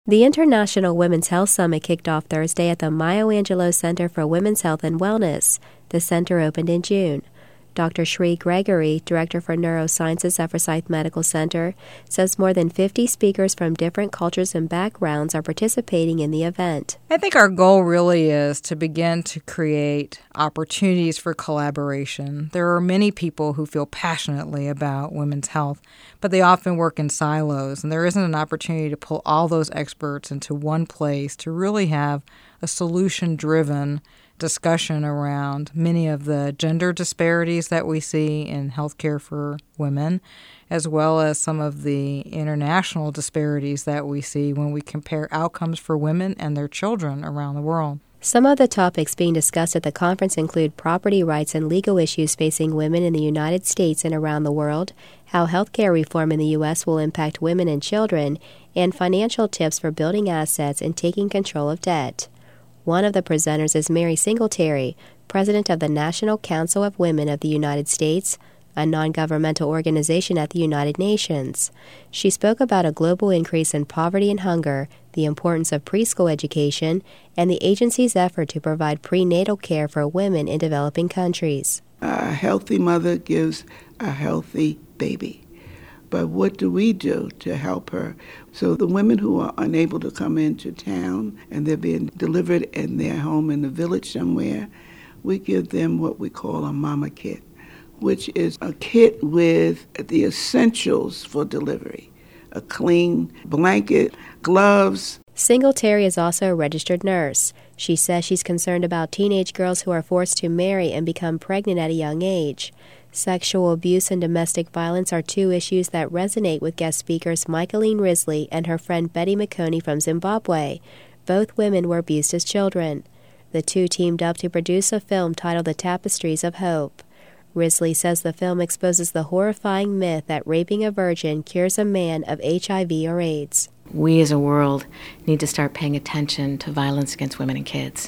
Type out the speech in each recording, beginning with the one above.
The International Women's Health Summit kicked off Thursday at the Maya Angelou Center for Women's Health and Wellness. The center opened in June. Dr. Sri Gregory, Director for Neurosciences at Forsyth Medical Center, says more than 50 speakers from different cultures and backgrounds are participating in the event. I think our goal really is to begin to create opportunities for collaboration. There are many people who feel passionately about women's health, but they often work in silos, and there isn't an opportunity to pull all those experts into one place to really have a solution-driven discussion around many of the gender disparities that we see in healthcare for women, as well as some of the international disparities that we see when we compare outcomes for women and their children around the world. Some of the topics being discussed at the conference include property rights and legal issues facing women in the United States and around the world, how healthcare reform in the U.S. will impact women and children, and financial tips for building assets and taking control of debt. One of the presenters is Mary Singletary, president of the National Council of Women of the United States, a non-governmental organization at the United Nations. She spoke about a global increase in poverty and hunger, the importance of preschool education, and the agency's effort to provide prenatal care for women in developing countries. A healthy mother gives a healthy baby. But what do we do to help her? So the women who are unable to come into town and they're being delivered in their home in the village somewhere, we give them what we call a mama kit, which is a kit with the essentials for delivery: a clean blanket, gloves. Singletary is also a registered nurse. She says she's concerned about teenage girls who are forced to marry and become pregnant at a young age. Sexual abuse and domestic violence are two issues that resonate with guest speakers Michaeline Risley and her friend Betty McConey from Zimbabwe. Both women were abused as children. The two teamed up to produce a film titled The Tapestries of Hope. Risley says the film exposes the horrifying myth that raping a virgin cures a man of HIV or AIDS. We as a world need to start paying attention to violence against women and kids.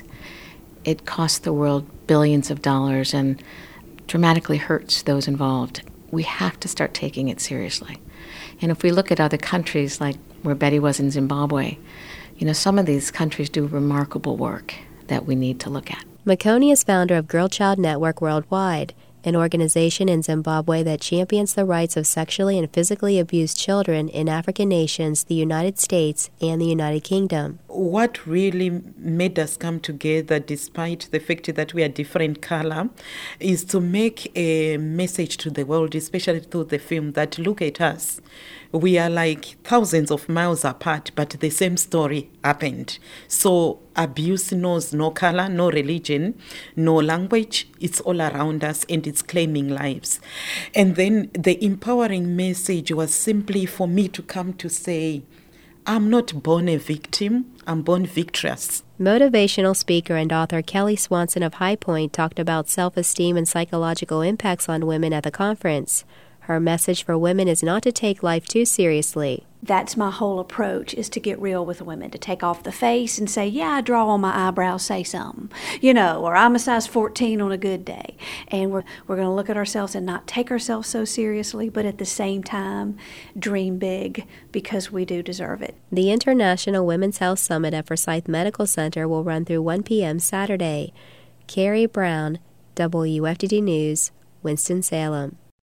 It costs the world billions of dollars and dramatically hurts those involved. We have to start taking it seriously. And if we look at other countries, like where Betty was in Zimbabwe, some of these countries do remarkable work that we need to look at. McConey is founder of Girl Child Network Worldwide, an organization in Zimbabwe that champions the rights of sexually and physically abused children in African nations, the United States, and the United Kingdom. What really made us come together, despite the fact that we are different color, is to make a message to the world, especially through the film, that look at us. We are like thousands of miles apart, but the same story happened. So abuse knows no color, no religion, no language. It's all around us and it's claiming lives. And then the empowering message was simply for me to come to say, I'm not born a victim, I'm born victorious. Motivational speaker and author Kelly Swanson of High Point talked about self-esteem and psychological impacts on women at the conference. Her message for women is not to take life too seriously. That's my whole approach, is to get real with women, to take off the face and say, yeah, I draw on my eyebrows, say something, or I'm a size 14 on a good day. And we're going to look at ourselves and not take ourselves so seriously, but at the same time, dream big, because we do deserve it. The International Women's Health Summit at Forsyth Medical Center will run through 1 p.m. Saturday. Carrie Brown, WFDD News, Winston-Salem.